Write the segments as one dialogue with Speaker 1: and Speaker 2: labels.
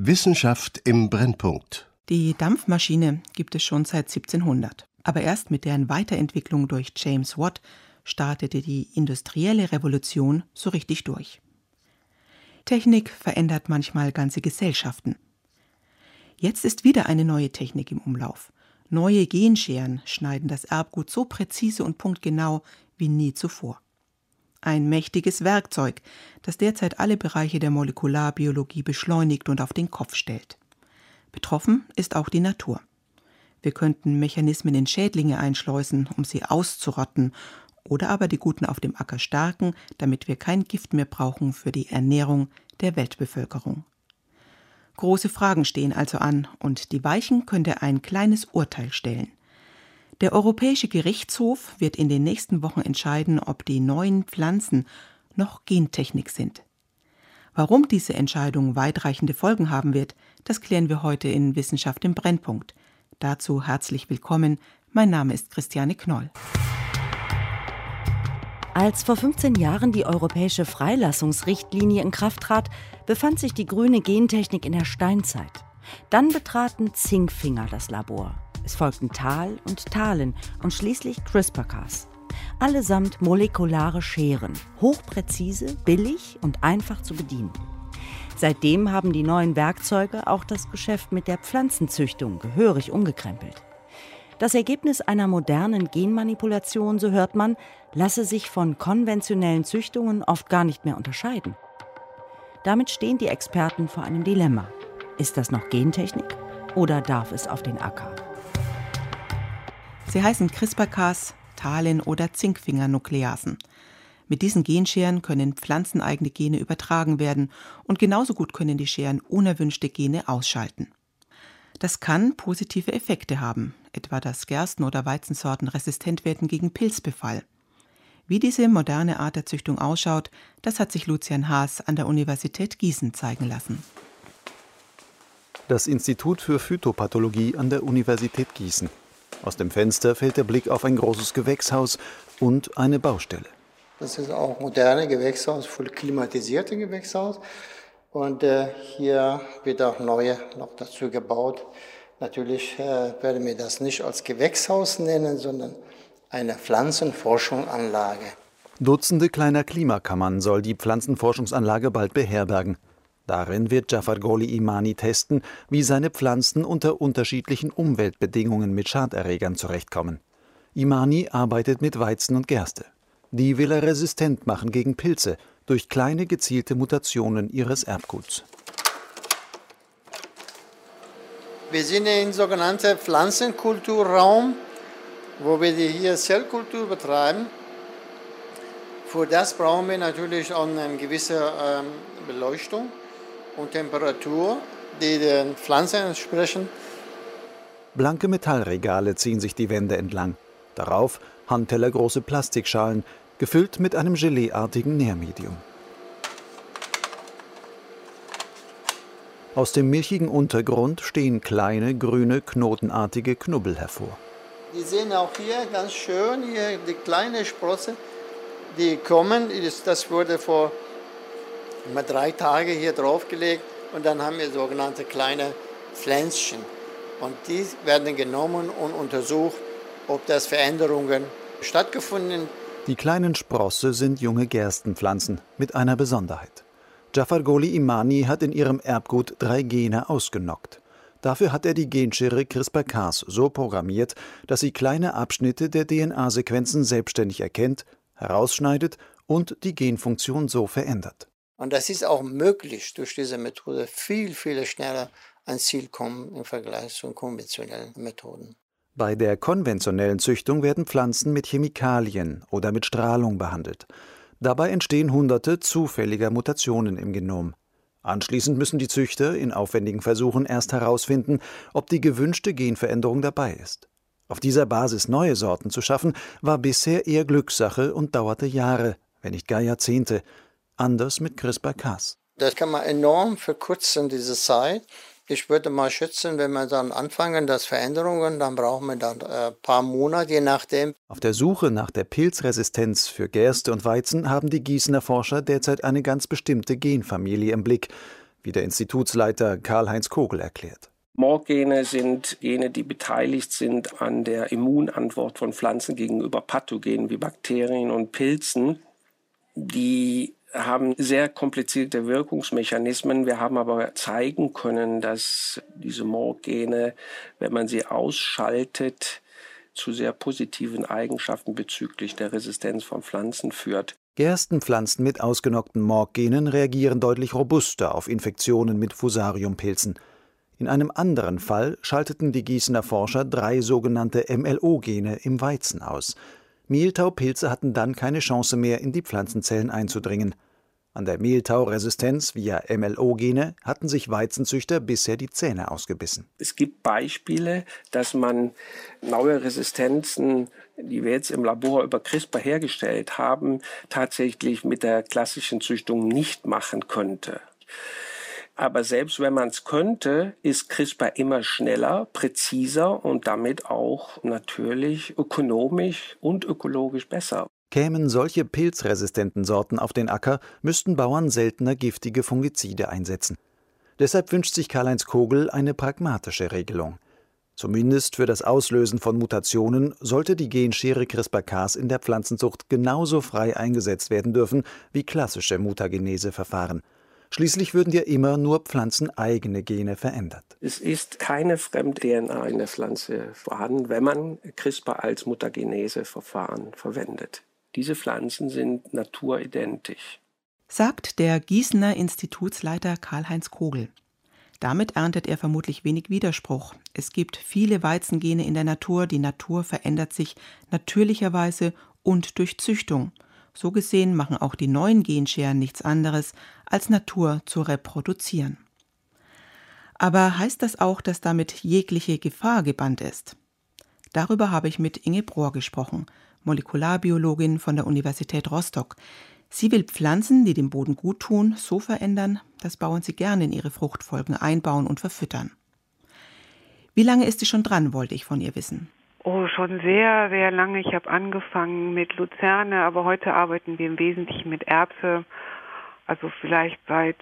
Speaker 1: Wissenschaft im Brennpunkt.
Speaker 2: Die Dampfmaschine gibt es schon seit 1700. Aber erst mit deren Weiterentwicklung durch James Watt startete die industrielle Revolution so richtig durch. Technik verändert manchmal ganze Gesellschaften. Jetzt ist wieder eine neue Technik im Umlauf. Neue Genscheren schneiden das Erbgut so präzise und punktgenau wie nie zuvor. Ein mächtiges Werkzeug, das derzeit alle Bereiche der Molekularbiologie beschleunigt und auf den Kopf stellt. Betroffen ist auch die Natur. Wir könnten Mechanismen in Schädlinge einschleusen, um sie auszurotten, oder aber die Guten auf dem Acker stärken, damit wir kein Gift mehr brauchen für die Ernährung der Weltbevölkerung. Große Fragen stehen also an, und die Weichen könnte ein kleines Urteil stellen. Der Europäische Gerichtshof wird in den nächsten Wochen entscheiden, ob die neuen Pflanzen noch Gentechnik sind. Warum diese Entscheidung weitreichende Folgen haben wird, das klären wir heute in Wissenschaft im Brennpunkt. Dazu herzlich willkommen. Mein Name ist Christiane Knoll.
Speaker 3: Als vor 15 Jahren die europäische Freilassungsrichtlinie in Kraft trat, befand sich die grüne Gentechnik in der Steinzeit. Dann betraten Zinkfinger das Labor. Es folgten Tal und Talen und schließlich CRISPR-Cas. Allesamt molekulare Scheren, hochpräzise, billig und einfach zu bedienen. Seitdem haben die neuen Werkzeuge auch das Geschäft mit der Pflanzenzüchtung gehörig umgekrempelt. Das Ergebnis einer modernen Genmanipulation, so hört man, lasse sich von konventionellen Züchtungen oft gar nicht mehr unterscheiden. Damit stehen die Experten vor einem Dilemma. Ist das noch Gentechnik oder darf es auf den Acker?
Speaker 2: Sie heißen CRISPR-Cas, Talen- oder Zinkfinger-Nukleasen. Mit diesen Genscheren können pflanzeneigene Gene übertragen werden und genauso gut können die Scheren unerwünschte Gene ausschalten. Das kann positive Effekte haben, etwa dass Gersten- oder Weizensorten resistent werden gegen Pilzbefall. Wie diese moderne Art der Züchtung ausschaut, das hat sich Lucian Haas an der Universität Gießen zeigen lassen.
Speaker 4: Das Institut für Phytopathologie an der Universität Gießen. Aus dem Fenster fällt der Blick auf ein großes Gewächshaus und eine Baustelle.
Speaker 5: Das ist auch ein modernes Gewächshaus, voll klimatisiertes Gewächshaus. Und hier wird auch neue noch dazu gebaut. Natürlich werden wir das nicht als Gewächshaus nennen, sondern eine Pflanzenforschungsanlage.
Speaker 4: Dutzende kleiner Klimakammern soll die Pflanzenforschungsanlage bald beherbergen. Darin wird Jafar Gholi Imani testen, wie seine Pflanzen unter unterschiedlichen Umweltbedingungen mit Schaderregern zurechtkommen. Imani arbeitet mit Weizen und Gerste. Die will er resistent machen gegen Pilze durch kleine gezielte Mutationen ihres Erbguts.
Speaker 5: Wir sind im sogenannten Pflanzenkulturraum, wo wir hier Zellkultur betreiben. Für das brauchen wir natürlich auch eine gewisse Beleuchtung und Temperatur, die den Pflanzen entsprechen.
Speaker 4: Blanke Metallregale ziehen sich die Wände entlang. Darauf handtellergroße Plastikschalen, gefüllt mit einem Geleeartigen Nährmedium. Aus dem milchigen Untergrund stehen kleine, grüne, knotenartige Knubbel hervor.
Speaker 5: Die sehen auch hier ganz schön, hier die kleine Sprosse, die kommen, das wurde vor 3 Tagen hier draufgelegt und dann haben wir sogenannte kleine Pflänzchen. Und die werden genommen und untersucht, ob das Veränderungen stattgefunden haben.
Speaker 4: Die kleinen Sprosse sind junge Gerstenpflanzen mit einer Besonderheit. Jafar Gholi Imani hat in ihrem Erbgut 3 Gene ausgenockt. Dafür hat er die Genschere CRISPR-Cas so programmiert, dass sie kleine Abschnitte der DNA-Sequenzen selbstständig erkennt, herausschneidet und die Genfunktion so verändert.
Speaker 5: Und das ist auch möglich, durch diese Methode viel schneller ans Ziel kommen im Vergleich zu konventionellen Methoden.
Speaker 4: Bei der konventionellen Züchtung werden Pflanzen mit Chemikalien oder mit Strahlung behandelt. Dabei entstehen Hunderte zufälliger Mutationen im Genom. Anschließend müssen die Züchter in aufwendigen Versuchen erst herausfinden, ob die gewünschte Genveränderung dabei ist. Auf dieser Basis neue Sorten zu schaffen, war bisher eher Glückssache und dauerte Jahre, wenn nicht gar Jahrzehnte. Anders mit CRISPR-Cas.
Speaker 5: Das kann man enorm verkürzen, diese Zeit. Ich würde mal schätzen, wenn wir dann anfangen, das Veränderungen, dann brauchen wir dann ein paar Monate, je nachdem.
Speaker 4: Auf der Suche nach der Pilzresistenz für Gerste und Weizen haben die Gießener Forscher derzeit eine ganz bestimmte Genfamilie im Blick. wie der Institutsleiter Karl-Heinz Kogel erklärt.
Speaker 6: MORG-Gene sind Gene, die beteiligt sind an der Immunantwort von Pflanzen gegenüber Pathogenen wie Bakterien und Pilzen. Die haben sehr komplizierte Wirkungsmechanismen. Wir haben aber zeigen können, dass diese MORG-Gene, wenn man sie ausschaltet, zu sehr positiven Eigenschaften bezüglich der Resistenz von Pflanzen führt.
Speaker 4: Gerstenpflanzen mit ausgenockten MORG-Genen reagieren deutlich robuster auf Infektionen mit Fusariumpilzen. In einem anderen Fall schalteten die Gießener Forscher 3 sogenannte MLO-Gene im Weizen aus. Mehltaupilze hatten dann keine Chance mehr, in die Pflanzenzellen einzudringen. An der Mehltauresistenz via MLO-Gene hatten sich Weizenzüchter bisher die Zähne ausgebissen.
Speaker 6: Es gibt Beispiele, dass man neue Resistenzen, die wir jetzt im Labor über CRISPR hergestellt haben, tatsächlich mit der klassischen Züchtung nicht machen könnte. Aber selbst wenn man es könnte, ist CRISPR immer schneller, präziser und damit auch natürlich ökonomisch und ökologisch besser.
Speaker 4: Kämen solche pilzresistenten Sorten auf den Acker, müssten Bauern seltener giftige Fungizide einsetzen. Deshalb wünscht sich Karl-Heinz Kogel eine pragmatische Regelung. Zumindest für das Auslösen von Mutationen sollte die Genschere CRISPR-Cas in der Pflanzenzucht genauso frei eingesetzt werden dürfen wie klassische Mutagenese-Verfahren. Schließlich würden ja immer nur pflanzeneigene Gene verändert.
Speaker 6: Es ist keine Fremd-DNA in der Pflanze vorhanden, wenn man CRISPR als Mutagenese-Verfahren verwendet. Diese Pflanzen sind naturidentisch.
Speaker 2: Sagt der Gießener Institutsleiter Karl-Heinz Kogel. Damit erntet er vermutlich wenig Widerspruch. Es gibt viele Weizengene in der Natur. Die Natur verändert sich natürlicherweise und durch Züchtung. So gesehen machen auch die neuen Genscheren nichts anderes, als Natur zu reproduzieren. Aber heißt das auch, dass damit jegliche Gefahr gebannt ist? Darüber habe ich mit Inge Brohr gesprochen, Molekularbiologin von der Universität Rostock. Sie will Pflanzen, die dem Boden gut tun, so verändern, dass Bauern sie gerne in ihre Fruchtfolgen einbauen und verfüttern. Wie lange ist sie schon dran, wollte ich von ihr wissen.
Speaker 7: Oh, schon sehr, sehr lange. Ich habe angefangen mit Luzerne, aber heute arbeiten wir im Wesentlichen mit Erbse, also vielleicht seit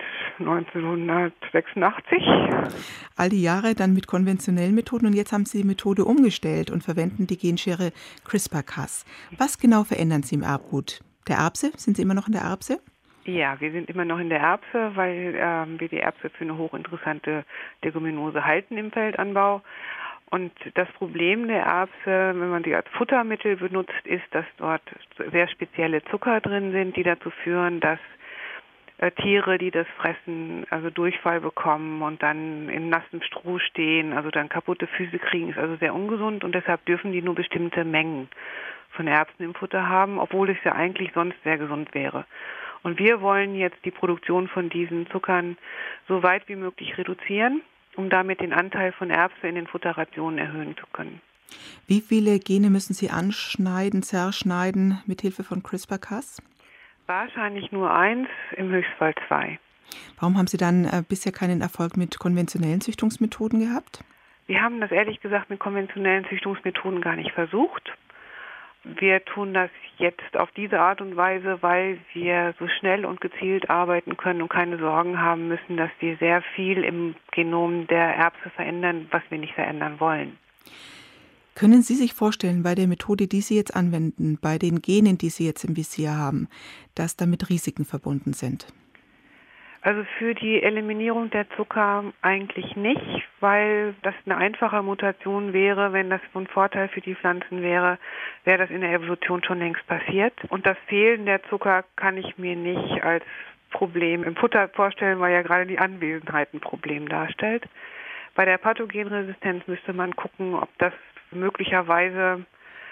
Speaker 7: 1986.
Speaker 2: All die Jahre dann mit konventionellen Methoden und jetzt haben Sie die Methode umgestellt und verwenden die Genschere CRISPR-Cas. Was genau verändern Sie im Erbgut? Der Erbse? Sind Sie immer noch in der Erbse?
Speaker 7: Ja, wir sind immer noch in der Erbse, weil wir die Erbse für eine hochinteressante Leguminose halten im Feldanbau. Und das Problem der Erbse, wenn man sie als Futtermittel benutzt, ist, dass dort sehr spezielle Zucker drin sind, die dazu führen, dass Tiere, die das fressen, also Durchfall bekommen und dann im nassen Stroh stehen, also dann kaputte Füße kriegen, ist also sehr ungesund und deshalb dürfen die nur bestimmte Mengen von Erbsen im Futter haben, obwohl es ja eigentlich sonst sehr gesund wäre. Und wir wollen jetzt die Produktion von diesen Zuckern so weit wie möglich reduzieren, um damit den Anteil von Erbse in den Futterrationen erhöhen zu können.
Speaker 2: Wie viele Gene müssen Sie anschneiden, zerschneiden mit Hilfe von CRISPR-Cas?
Speaker 7: Wahrscheinlich nur 1, im Höchstfall 2.
Speaker 2: Warum haben Sie dann bisher keinen Erfolg mit konventionellen Züchtungsmethoden gehabt?
Speaker 7: Wir haben das ehrlich gesagt mit konventionellen Züchtungsmethoden gar nicht versucht. Wir tun das jetzt auf diese Art und Weise, weil wir so schnell und gezielt arbeiten können und keine Sorgen haben müssen, dass wir sehr viel im Genom der Erbse verändern, was wir nicht verändern wollen.
Speaker 2: Können Sie sich vorstellen, bei der Methode, die Sie jetzt anwenden, bei den Genen, die Sie jetzt im Visier haben, dass damit Risiken verbunden sind?
Speaker 7: Also für die Eliminierung der Zucker eigentlich nicht, weil das eine einfache Mutation wäre. Wenn das von Vorteil für die Pflanzen wäre, wäre das in der Evolution schon längst passiert. Und das Fehlen der Zucker kann ich mir nicht als Problem im Futter vorstellen, weil ja gerade die Anwesenheit ein Problem darstellt. Bei der Pathogenresistenz müsste man gucken, ob das möglicherweise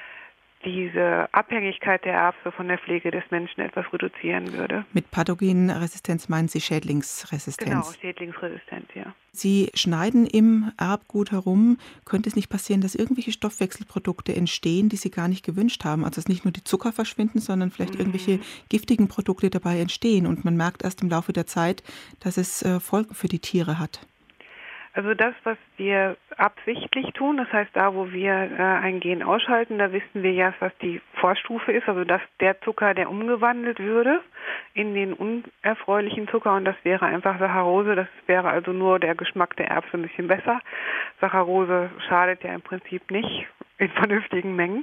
Speaker 7: diese Abhängigkeit der Erbse von der Pflege des Menschen etwas reduzieren würde.
Speaker 2: Mit Pathogenresistenz meinen Sie Schädlingsresistenz?
Speaker 7: Genau, Schädlingsresistenz, ja.
Speaker 2: Sie schneiden im Erbgut herum. Könnte es nicht passieren, dass irgendwelche Stoffwechselprodukte entstehen, die Sie gar nicht gewünscht haben? Also dass nicht nur die Zucker verschwinden, sondern vielleicht irgendwelche giftigen Produkte dabei entstehen und man merkt erst im Laufe der Zeit, dass es Folgen für die Tiere hat.
Speaker 7: Also das, was wir absichtlich tun, das heißt da, wo wir ein Gen ausschalten, da wissen wir ja, was die Vorstufe ist, also dass der Zucker, der umgewandelt würde in den unerfreulichen Zucker, und das wäre einfach Saccharose, das wäre also nur der Geschmack der Erbse ein bisschen besser. Saccharose schadet ja im Prinzip nicht in vernünftigen Mengen.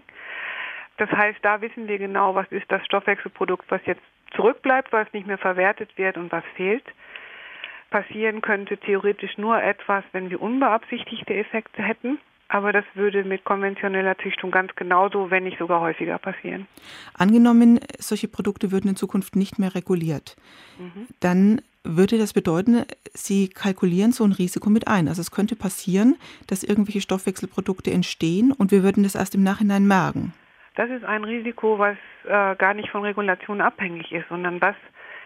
Speaker 7: Das heißt, da wissen wir genau, was ist das Stoffwechselprodukt, was jetzt zurückbleibt, weil es nicht mehr verwertet wird und was fehlt. Passieren könnte theoretisch nur etwas, wenn wir unbeabsichtigte Effekte hätten. Aber das würde mit konventioneller Züchtung ganz genauso, wenn nicht sogar häufiger passieren.
Speaker 2: Angenommen, solche Produkte würden in Zukunft nicht mehr reguliert, dann würde das bedeuten, Sie kalkulieren so ein Risiko mit ein. Also es könnte passieren, dass irgendwelche Stoffwechselprodukte entstehen und wir würden das erst im Nachhinein merken.
Speaker 7: Das ist ein Risiko, was gar nicht von Regulation abhängig ist, sondern was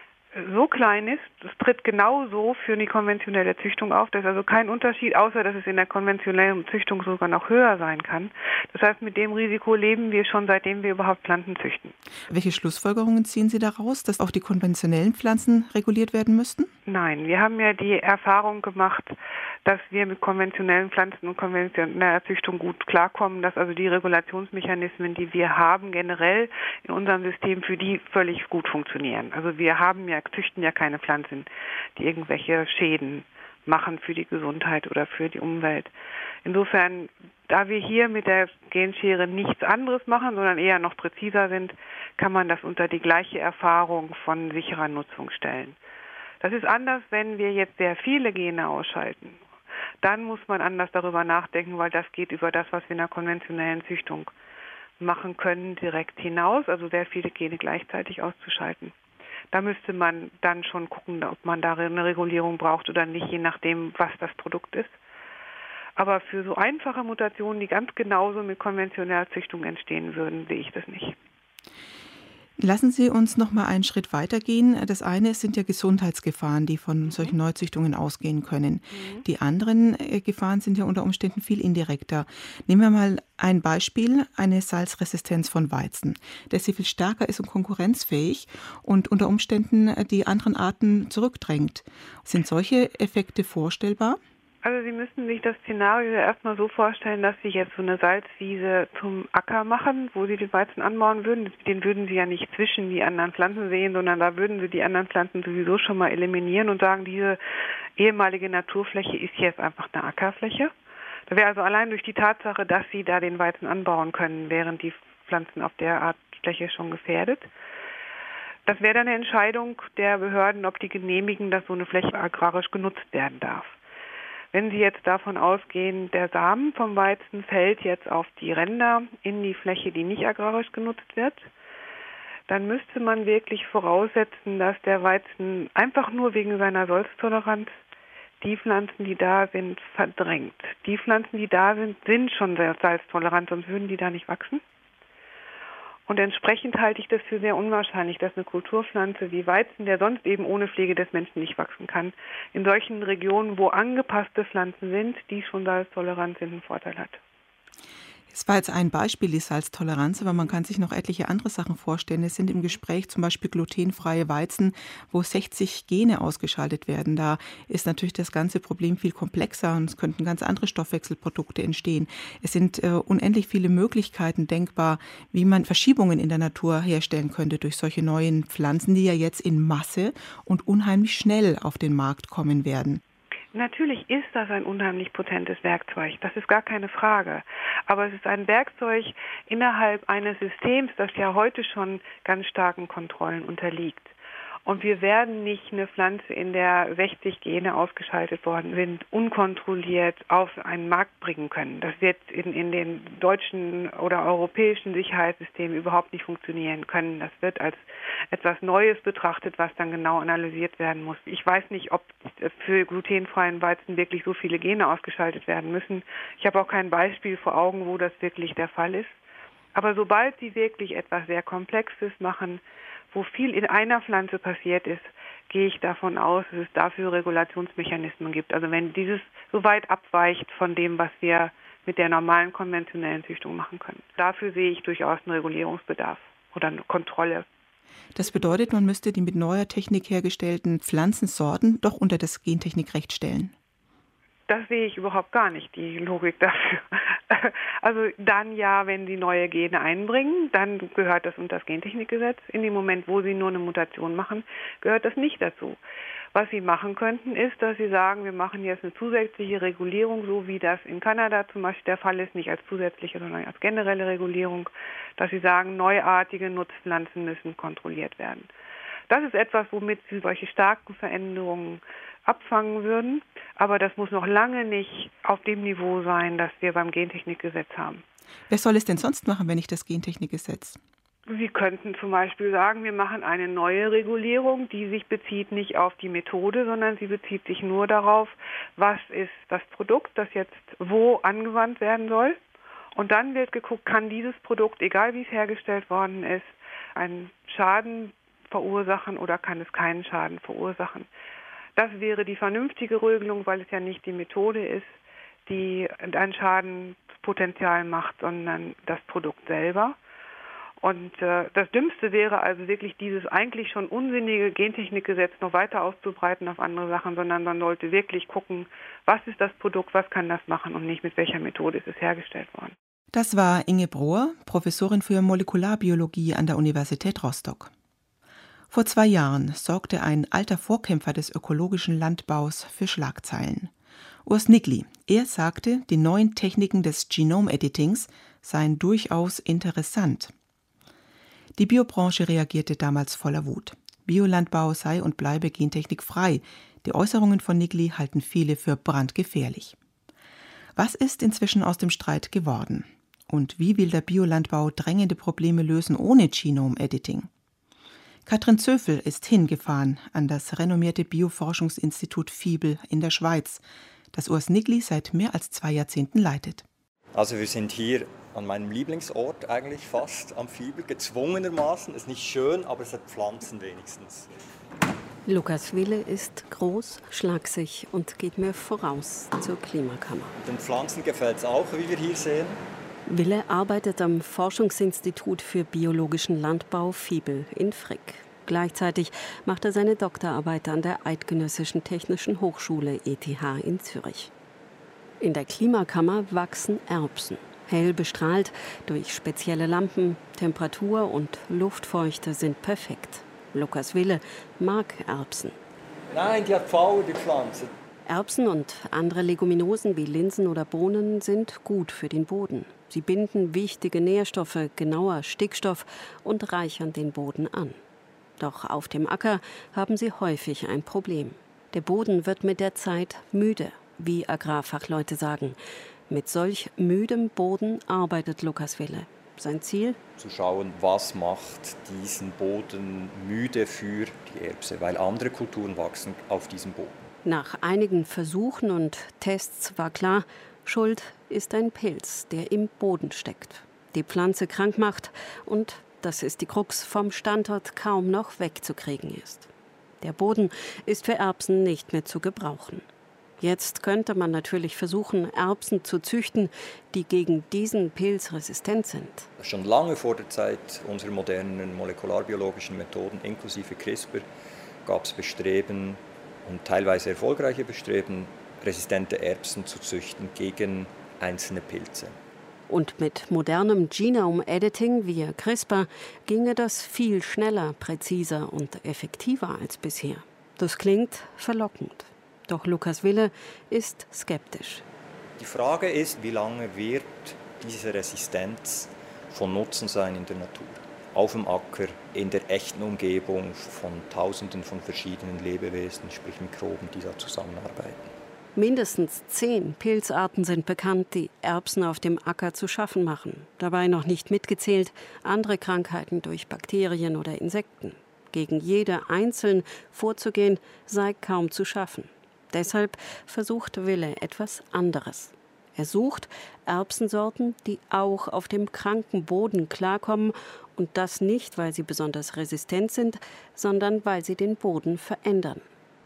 Speaker 7: so klein ist, es tritt genauso für die konventionelle Züchtung auf. Das ist also kein Unterschied, außer dass es in der konventionellen Züchtung sogar noch höher sein kann. Das heißt, mit dem Risiko leben wir schon, seitdem wir überhaupt Pflanzen züchten.
Speaker 2: Welche Schlussfolgerungen ziehen Sie daraus, dass auch die konventionellen Pflanzen reguliert werden müssten?
Speaker 7: Nein, wir haben ja die Erfahrung gemacht, dass wir mit konventionellen Pflanzen und konventioneller Züchtung gut klarkommen, dass also die Regulationsmechanismen, die wir haben, generell in unserem System für die völlig gut funktionieren. Also wir züchten ja keine Pflanzen, die irgendwelche Schäden machen für die Gesundheit oder für die Umwelt. Insofern, da wir hier mit der Genschere nichts anderes machen, sondern eher noch präziser sind, kann man das unter die gleiche Erfahrung von sicherer Nutzung stellen. Das ist anders, wenn wir jetzt sehr viele Gene ausschalten. Dann muss man anders darüber nachdenken, weil das geht über das, was wir in der konventionellen Züchtung machen können, direkt hinaus, also sehr viele Gene gleichzeitig auszuschalten. Da müsste man dann schon gucken, ob man da eine Regulierung braucht oder nicht, je nachdem, was das Produkt ist. Aber für so einfache Mutationen, die ganz genauso mit konventioneller Züchtung entstehen würden, sehe ich das nicht.
Speaker 2: Lassen Sie uns noch mal einen Schritt weitergehen. Das eine sind ja Gesundheitsgefahren, die von solchen Neuzüchtungen ausgehen können. Die anderen Gefahren sind ja unter Umständen viel indirekter. Nehmen wir mal ein Beispiel, eine Salzresistenz von Weizen, der sehr viel stärker ist und konkurrenzfähig und unter Umständen die anderen Arten zurückdrängt. Sind solche Effekte vorstellbar?
Speaker 7: Also Sie müssen sich das Szenario erstmal so vorstellen, dass Sie jetzt so eine Salzwiese zum Acker machen, wo Sie den Weizen anbauen würden. Den würden Sie ja nicht zwischen die anderen Pflanzen sehen, sondern da würden Sie die anderen Pflanzen sowieso schon mal eliminieren und sagen, diese ehemalige Naturfläche ist jetzt einfach eine Ackerfläche. Da wäre also allein durch die Tatsache, dass Sie da den Weizen anbauen können, wären die Pflanzen auf der Art Fläche schon gefährdet. Das wäre dann eine Entscheidung der Behörden, ob die genehmigen, dass so eine Fläche agrarisch genutzt werden darf. Wenn Sie jetzt davon ausgehen, der Samen vom Weizen fällt jetzt auf die Ränder in die Fläche, die nicht agrarisch genutzt wird, dann müsste man wirklich voraussetzen, dass der Weizen einfach nur wegen seiner Salztoleranz die Pflanzen, die da sind, verdrängt. Die Pflanzen, die da sind, sind schon salztolerant, sonst würden die da nicht wachsen. Und entsprechend halte ich das für sehr unwahrscheinlich, dass eine Kulturpflanze wie Weizen, der sonst eben ohne Pflege des Menschen nicht wachsen kann, in solchen Regionen, wo angepasste Pflanzen sind, die schon salztolerant sind, einen Vorteil hat.
Speaker 2: Es war jetzt ein Beispiel, die Salztoleranz, aber man kann sich noch etliche andere Sachen vorstellen. Es sind im Gespräch zum Beispiel glutenfreie Weizen, wo 60 Gene ausgeschaltet werden. Da ist natürlich das ganze Problem viel komplexer und es könnten ganz andere Stoffwechselprodukte entstehen. Es sind unendlich viele Möglichkeiten denkbar, wie man Verschiebungen in der Natur herstellen könnte durch solche neuen Pflanzen, die ja jetzt in Masse und unheimlich schnell auf den Markt kommen werden.
Speaker 7: Natürlich ist das ein unheimlich potentes Werkzeug, das ist gar keine Frage. Aber es ist ein Werkzeug innerhalb eines Systems, das ja heute schon ganz starken Kontrollen unterliegt. Und wir werden nicht eine Pflanze, in der 60 Gene ausgeschaltet worden sind, unkontrolliert auf einen Markt bringen können. Das wird in den deutschen oder europäischen Sicherheitssystemen überhaupt nicht funktionieren können. Das wird als etwas Neues betrachtet, was dann genau analysiert werden muss. Ich weiß nicht, ob für glutenfreien Weizen wirklich so viele Gene ausgeschaltet werden müssen. Ich habe auch kein Beispiel vor Augen, wo das wirklich der Fall ist. Aber sobald Sie wirklich etwas sehr Komplexes machen, wo viel in einer Pflanze passiert ist, gehe ich davon aus, dass es dafür Regulationsmechanismen gibt. Also wenn dieses so weit abweicht von dem, was wir mit der normalen konventionellen Züchtung machen können. Dafür sehe ich durchaus einen Regulierungsbedarf oder eine Kontrolle.
Speaker 2: Das bedeutet, man müsste die mit neuer Technik hergestellten Pflanzensorten doch unter das Gentechnikrecht stellen.
Speaker 7: Das sehe ich überhaupt gar nicht, die Logik dafür. Also dann ja, wenn Sie neue Gene einbringen, dann gehört das unter das Gentechnikgesetz. In dem Moment, wo Sie nur eine Mutation machen, gehört das nicht dazu. Was Sie machen könnten, ist, dass Sie sagen, wir machen jetzt eine zusätzliche Regulierung, so wie das in Kanada zum Beispiel der Fall ist, nicht als zusätzliche, sondern als generelle Regulierung, dass Sie sagen, neuartige Nutzpflanzen müssen kontrolliert werden. Das ist etwas, womit Sie solche starken Veränderungen abfangen würden, aber das muss noch lange nicht auf dem Niveau sein, das wir beim Gentechnikgesetz haben.
Speaker 2: Wer soll es denn sonst machen, wenn nicht das Gentechnikgesetz?
Speaker 7: Sie könnten zum Beispiel sagen, wir machen eine neue Regulierung, die sich bezieht nicht auf die Methode, sondern sie bezieht sich nur darauf, was ist das Produkt, das jetzt wo angewandt werden soll. Und dann wird geguckt, kann dieses Produkt, egal wie es hergestellt worden ist, einen Schaden verursachen oder kann es keinen Schaden verursachen. Das wäre die vernünftige Regelung, weil es ja nicht die Methode ist, die ein Schadenpotenzial macht, sondern das Produkt selber. Und das Dümmste wäre also wirklich dieses eigentlich schon unsinnige Gentechnikgesetz noch weiter auszubreiten auf andere Sachen, sondern man sollte wirklich gucken, was ist das Produkt, was kann das machen und nicht mit welcher Methode ist es hergestellt worden.
Speaker 2: Das war Inge Brohr, Professorin für Molekularbiologie an der Universität Rostock. Vor 2 Jahren sorgte ein alter Vorkämpfer des ökologischen Landbaus für Schlagzeilen. Urs Niggli, er sagte, die neuen Techniken des Genome-Editings seien durchaus interessant. Die Biobranche reagierte damals voller Wut. Biolandbau sei und bleibe gentechnikfrei. Die Äußerungen von Niggli halten viele für brandgefährlich. Was ist inzwischen aus dem Streit geworden? Und wie will der Biolandbau drängende Probleme lösen ohne Genome-Editing? Katrin Zöfel ist hingefahren an das renommierte Bioforschungsinstitut Fiebel in der Schweiz, das Urs Niggli seit mehr als 2 Jahrzehnten leitet.
Speaker 8: Also wir sind hier an meinem Lieblingsort eigentlich fast am Fiebel, gezwungenermaßen. Es ist nicht schön, aber es hat Pflanzen wenigstens.
Speaker 9: Lukas Wille ist groß, schlaksig und geht mir voraus zur Klimakammer.
Speaker 8: Den Pflanzen gefällt es auch, wie wir hier sehen.
Speaker 9: Wille arbeitet am Forschungsinstitut für biologischen Landbau Fiebel in Frick. Gleichzeitig macht er seine Doktorarbeit an der Eidgenössischen Technischen Hochschule ETH in Zürich. In der Klimakammer wachsen Erbsen. Hell bestrahlt durch spezielle Lampen, Temperatur und Luftfeuchte sind perfekt. Lukas Wille mag Erbsen.
Speaker 8: Nein, die hat Power, die Pflanze.
Speaker 9: Erbsen und andere Leguminosen wie Linsen oder Bohnen sind gut für den Boden. Sie binden wichtige Nährstoffe, genauer Stickstoff, und reichern den Boden an. Doch auf dem Acker haben sie häufig ein Problem. Der Boden wird mit der Zeit müde, wie Agrarfachleute sagen. Mit solch müdem Boden arbeitet Lukas Wille. Sein Ziel?
Speaker 8: Zu schauen, was macht diesen Boden müde für die Erbse, weil andere Kulturen wachsen auf diesem Boden.
Speaker 9: Nach einigen Versuchen und Tests war klar, schuld ist ein Pilz, der im Boden steckt, die Pflanze krank macht und, das ist die Krux, vom Standort kaum noch wegzukriegen ist. Der Boden ist für Erbsen nicht mehr zu gebrauchen. Jetzt könnte man natürlich versuchen, Erbsen zu züchten, die gegen diesen Pilz resistent sind.
Speaker 8: Schon lange vor der Zeit unserer modernen molekularbiologischen Methoden, inklusive CRISPR, gab es Bestreben und teilweise erfolgreiche Bestreben, resistente Erbsen zu züchten gegen einzelne Pilze.
Speaker 9: Und mit modernem Genome-Editing wie CRISPR ginge das viel schneller, präziser und effektiver als bisher. Das klingt verlockend. Doch Lukas Wille ist skeptisch.
Speaker 8: Die Frage ist, wie lange wird diese Resistenz von Nutzen sein in der Natur? Auf dem Acker, in der echten Umgebung von Tausenden von verschiedenen Lebewesen, sprich Mikroben, die da zusammenarbeiten.
Speaker 9: Mindestens 10 Pilzarten sind bekannt, die Erbsen auf dem Acker zu schaffen machen. Dabei noch nicht mitgezählt andere Krankheiten durch Bakterien oder Insekten. Gegen jede einzeln vorzugehen, sei kaum zu schaffen. Deshalb versucht Wille etwas anderes. Er sucht Erbsensorten, die auch auf dem kranken Boden klarkommen, und das nicht, weil sie besonders resistent sind, sondern weil sie den Boden verändern.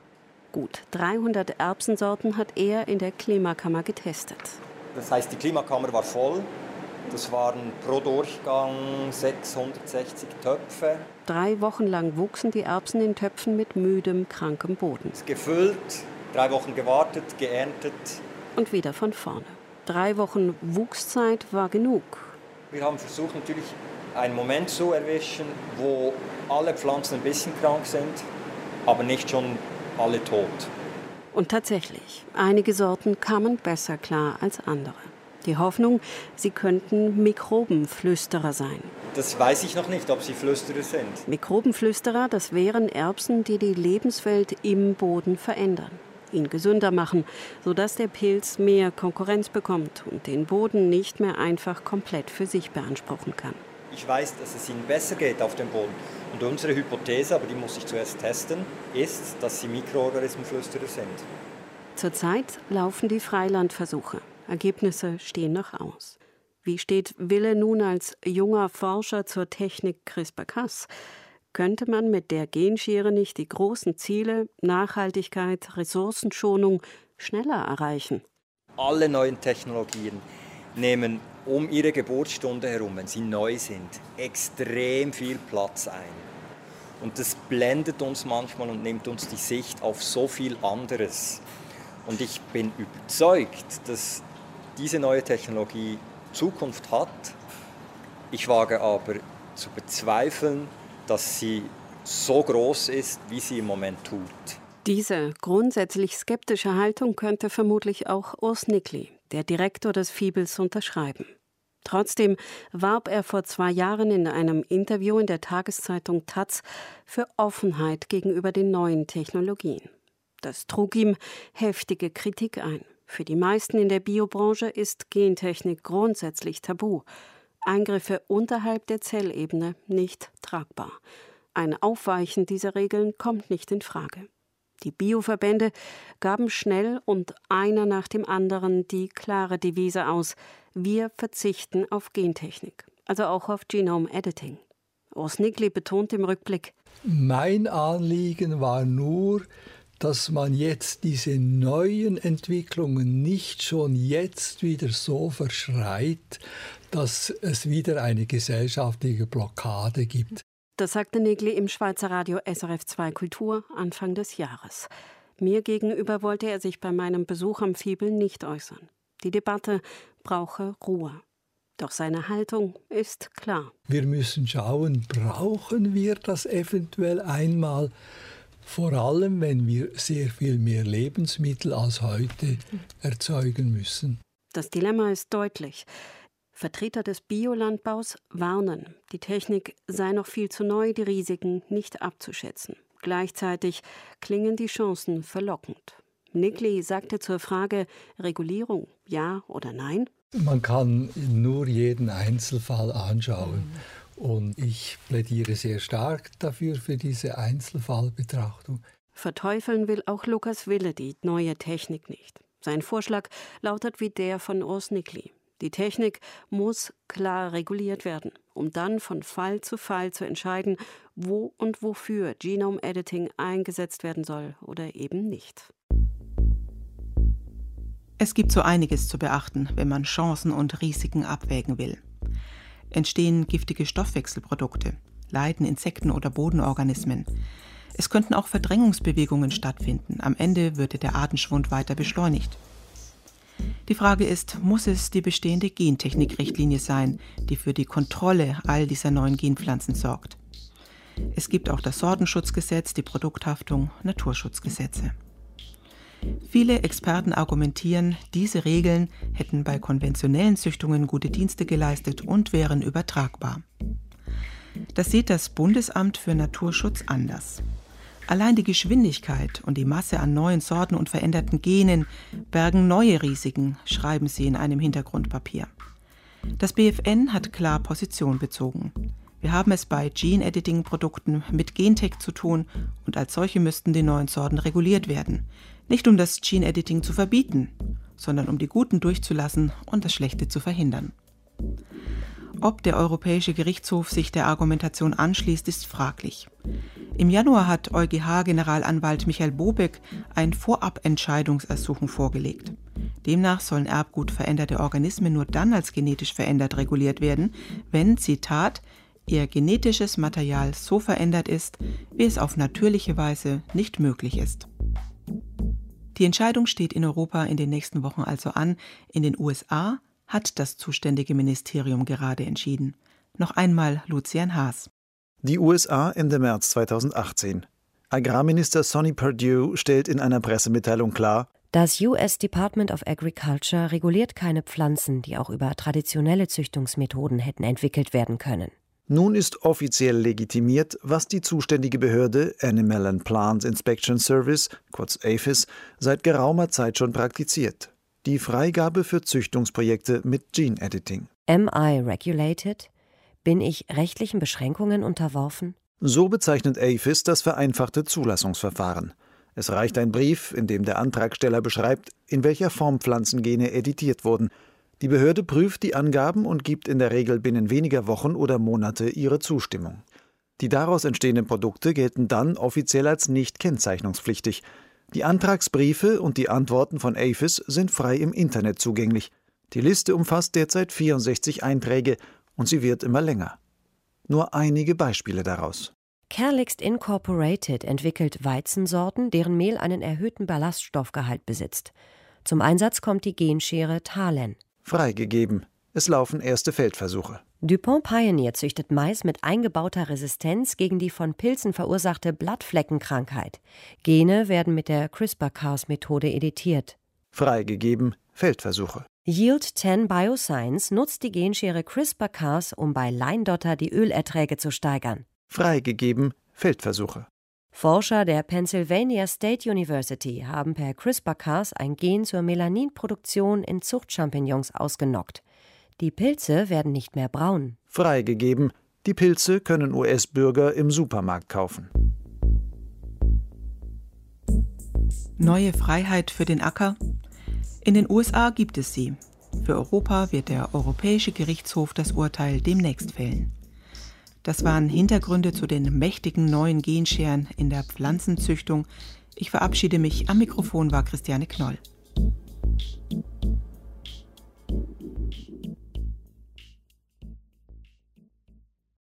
Speaker 9: Gut 300 Erbsensorten hat er in der Klimakammer getestet.
Speaker 8: Das heißt, die Klimakammer war voll. Das waren pro Durchgang 660 Töpfe.
Speaker 9: 3 Wochen lang wuchsen die Erbsen in Töpfen mit müdem, krankem Boden.
Speaker 8: Es ist gefüllt, 3 Wochen gewartet, geerntet
Speaker 9: und wieder von vorne. 3 Wochen Wuchszeit war genug.
Speaker 8: Wir haben versucht, natürlich einen Moment zu erwischen, wo alle Pflanzen ein bisschen krank sind, aber nicht schon alle tot.
Speaker 9: Und tatsächlich, einige Sorten kamen besser klar als andere. Die Hoffnung, sie könnten Mikrobenflüsterer sein.
Speaker 8: Das weiß ich noch nicht, ob sie Flüsterer sind.
Speaker 9: Mikrobenflüsterer, das wären Erbsen, die die Lebenswelt im Boden verändern, ihn gesünder machen, sodass der Pilz mehr Konkurrenz bekommt und den Boden nicht mehr einfach komplett für sich beanspruchen kann.
Speaker 8: Ich weiß, dass es ihnen besser geht auf dem Boden. Und unsere Hypothese, aber die muss ich zuerst testen, ist, dass sie Mikroorganismenflüsterer sind.
Speaker 9: Zurzeit laufen die Freilandversuche. Ergebnisse stehen noch aus. Wie steht Wille nun als junger Forscher zur Technik CRISPR-Cas? Könnte man mit der Genschere nicht die großen Ziele, Nachhaltigkeit, Ressourcenschonung, schneller erreichen?
Speaker 8: Alle neuen Technologien nehmen um ihre Geburtsstunde herum, wenn sie neu sind, extrem viel Platz ein. Und das blendet uns manchmal und nimmt uns die Sicht auf so viel anderes. Und ich bin überzeugt, dass diese neue Technologie Zukunft hat. Ich wage aber zu bezweifeln, dass sie so groß ist, wie sie im Moment tut.
Speaker 9: Diese grundsätzlich skeptische Haltung könnte vermutlich auch Urs Nickli, der Direktor des Fiebels, unterschreiben. Trotzdem warb er vor 2 Jahren in einem Interview in der Tageszeitung taz für Offenheit gegenüber den neuen Technologien. Das trug ihm heftige Kritik ein. Für die meisten in der Biobranche ist Gentechnik grundsätzlich tabu. Eingriffe unterhalb der Zellebene nicht tragbar. Ein Aufweichen dieser Regeln kommt nicht in Frage. Die Bioverbände gaben schnell und einer nach dem anderen die klare Devise aus: Wir verzichten auf Gentechnik, also auch auf Genome Editing. Urs Nickli betont im Rückblick:
Speaker 10: Mein Anliegen war nur, dass man jetzt diese neuen Entwicklungen nicht schon jetzt wieder so verschreit, dass es wieder eine gesellschaftliche Blockade gibt.
Speaker 9: Das sagte Nickli im Schweizer Radio SRF 2 Kultur Anfang des Jahres. Mir gegenüber wollte er sich bei meinem Besuch am Fiebel nicht äußern. Die Debatte brauche Ruhe. Doch seine Haltung ist klar.
Speaker 10: Wir müssen schauen, brauchen wir das eventuell einmal? Vor allem, wenn wir sehr viel mehr Lebensmittel als heute erzeugen müssen.
Speaker 9: Das Dilemma ist deutlich. Vertreter des Biolandbaus warnen, die Technik sei noch viel zu neu, die Risiken nicht abzuschätzen. Gleichzeitig klingen die Chancen verlockend. Nickli sagte zur Frage Regulierung, ja oder nein?
Speaker 10: Man kann nur jeden Einzelfall anschauen. Und ich plädiere sehr stark dafür, für diese Einzelfallbetrachtung.
Speaker 9: Verteufeln will auch Lukas Wille die neue Technik nicht. Sein Vorschlag lautet wie der von Urs Nickli. Die Technik muss klar reguliert werden, um dann von Fall zu entscheiden, wo und wofür Genome Editing eingesetzt werden soll oder eben nicht.
Speaker 2: Es gibt so einiges zu beachten, wenn man Chancen und Risiken abwägen will. Entstehen giftige Stoffwechselprodukte, leiden Insekten oder Bodenorganismen. Es könnten auch Verdrängungsbewegungen stattfinden. Am Ende würde der Artenschwund weiter beschleunigt. Die Frage ist, muss es die bestehende Gentechnik-Richtlinie sein, die für die Kontrolle all dieser neuen Genpflanzen sorgt? Es gibt auch das Sortenschutzgesetz, die Produkthaftung, Naturschutzgesetze. Viele Experten argumentieren, diese Regeln hätten bei konventionellen Züchtungen gute Dienste geleistet und wären übertragbar. Das sieht das Bundesamt für Naturschutz anders. Allein die Geschwindigkeit und die Masse an neuen Sorten und veränderten Genen bergen neue Risiken, schreiben sie in einem Hintergrundpapier. Das BfN hat klar Position bezogen. Wir haben es bei Gene-Editing-Produkten mit Gentech zu tun und als solche müssten die neuen Sorten reguliert werden. Nicht um das Gene-Editing zu verbieten, sondern um die Guten durchzulassen und das Schlechte zu verhindern. Ob der Europäische Gerichtshof sich der Argumentation anschließt, ist fraglich. Im Januar hat EuGH-Generalanwalt Michael Bobeck ein Vorabentscheidungsersuchen vorgelegt. Demnach sollen erbgut veränderte Organismen nur dann als genetisch verändert reguliert werden, wenn, Zitat, ihr genetisches Material so verändert ist, wie es auf natürliche Weise nicht möglich ist. Die Entscheidung steht in Europa in den nächsten Wochen also an. In den USA hat das zuständige Ministerium gerade entschieden. Noch einmal Lucian Haas.
Speaker 4: Die USA Ende März 2018. Agrarminister Sonny Perdue stellt in einer Pressemitteilung klar:
Speaker 11: Das US Department of Agriculture reguliert keine Pflanzen, die auch über traditionelle Züchtungsmethoden hätten entwickelt werden können.
Speaker 4: Nun ist offiziell legitimiert, was die zuständige Behörde Animal and Plant Inspection Service, kurz APHIS, seit geraumer Zeit schon praktiziert: die Freigabe für Züchtungsprojekte mit Gene Editing.
Speaker 11: Am I regulated? Bin ich rechtlichen Beschränkungen unterworfen?
Speaker 4: So bezeichnet APHIS das vereinfachte Zulassungsverfahren. Es reicht ein Brief, in dem der Antragsteller beschreibt, in welcher Form Pflanzengene editiert wurden. Die Behörde prüft die Angaben und gibt in der Regel binnen weniger Wochen oder Monate ihre Zustimmung. Die daraus entstehenden Produkte gelten dann offiziell als nicht kennzeichnungspflichtig. Die Antragsbriefe und die Antworten von APHIS sind frei im Internet zugänglich. Die Liste umfasst derzeit 64 Einträge und sie wird immer länger. Nur einige Beispiele daraus.
Speaker 11: Carlixt Incorporated entwickelt Weizensorten, deren Mehl einen erhöhten Ballaststoffgehalt besitzt. Zum Einsatz kommt die Genschere Talen.
Speaker 4: Freigegeben. Es laufen erste Feldversuche.
Speaker 11: DuPont Pioneer züchtet Mais mit eingebauter Resistenz gegen die von Pilzen verursachte Blattfleckenkrankheit. Gene werden mit der CRISPR-Cas-Methode editiert.
Speaker 4: Freigegeben. Feldversuche.
Speaker 11: Yield 10 Bioscience nutzt die Genschere CRISPR-Cas, um bei Leindotter die Ölerträge zu steigern.
Speaker 4: Freigegeben. Feldversuche.
Speaker 11: Forscher der Pennsylvania State University haben per CRISPR-Cas ein Gen zur Melaninproduktion in Zuchtchampignons ausgenockt. Die Pilze werden nicht mehr braun.
Speaker 4: Freigegeben. Die Pilze können US-Bürger im Supermarkt kaufen.
Speaker 2: Neue Freiheit für den Acker? In den USA gibt es sie. Für Europa wird der Europäische Gerichtshof das Urteil demnächst fällen. Das waren Hintergründe zu den mächtigen neuen Genscheren in der Pflanzenzüchtung. Ich verabschiede mich. Am Mikrofon war Christiane Knoll.